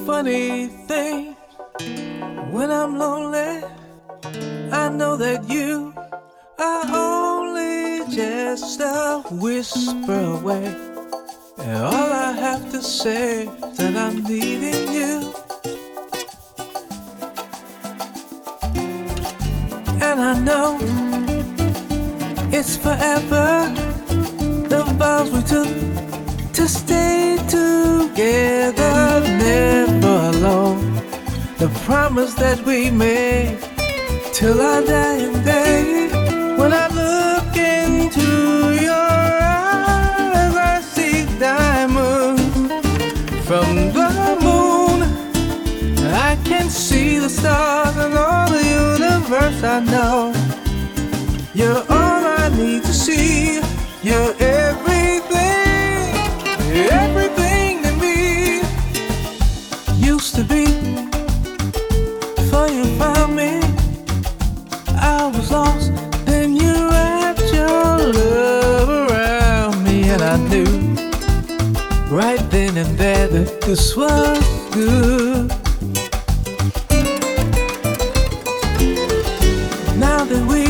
funny thing. When I'm lonely, I know that you are only just a whisper away. And all I have to say is that I'm needing you. And I know it's forever, the vows we took to stay together, never alone. The promise that we made till our dying day. When I look into your eyes, I see diamonds from the moon. I can see the stars and all the universe. I know you're all I need to see. You're everything, everything to me. Used to be, before you found me, I was lost. Then you wrapped your love around me, and I knew right then and there that this was good. Now that we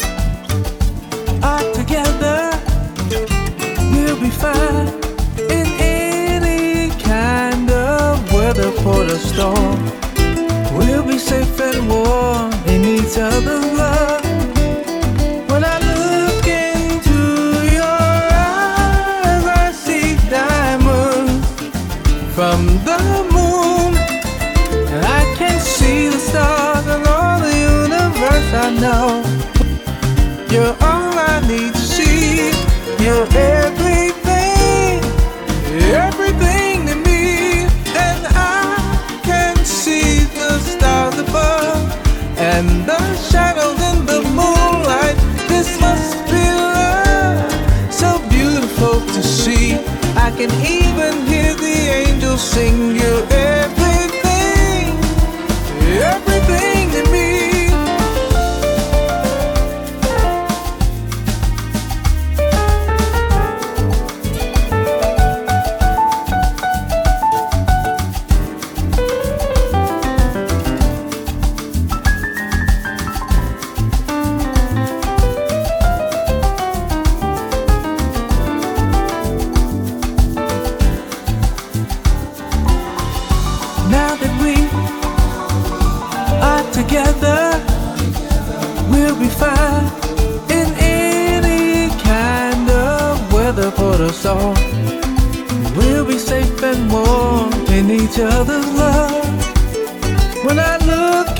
are together, we'll be fine in any kind of weather, port or storm. We'll be safe and warm in each other's love. When I look into your eyes, I see diamonds from the moon. And I can see the stars and all the universe. I know you're all I need to see. You're everything, everything to me. And I can see the stars above and the shadows in the moonlight. This must be love, so beautiful to see. I can even hear the angels sing. You're everything, everything to me. Now that we are together, we'll be fine in any kind of weather, port or storm. We'll be safe and warm in each other's love. When I look